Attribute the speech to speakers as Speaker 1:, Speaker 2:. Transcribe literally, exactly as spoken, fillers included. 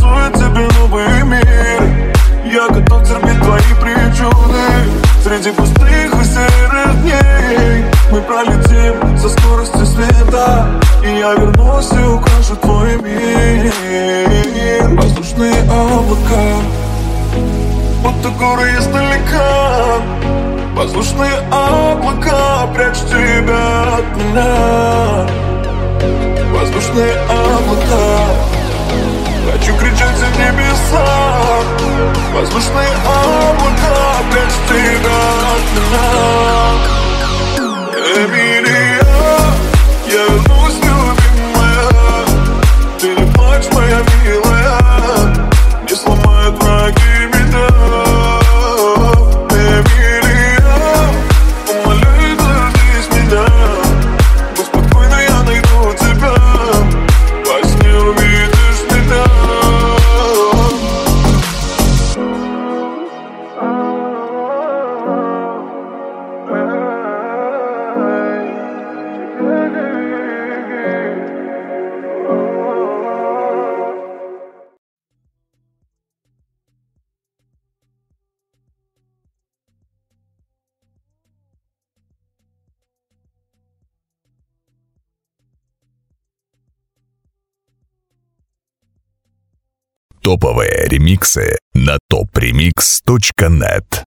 Speaker 1: рисует тебе новый мир. Я готов терпеть твои причуды среди пустых и серых дней. Мы пролетим со скоростью света, и я вернусь и украшу твой мир. Воздушные облака, будто горы издалека. Воздушные облака прячут тебя от меня. Воздушные облака, хочу кричать в небеса. Воздушные облака прячут тебя от меня. Эмилия, я вернусь, любимая. Ты не плачь, моя милая, не сломают враги меня. Эмилия, умоляю, дождись меня. Будь спокойна, я найду тебя. Во сне увидишь меня.
Speaker 2: Топовые ремиксы на топ ремикс точка нет.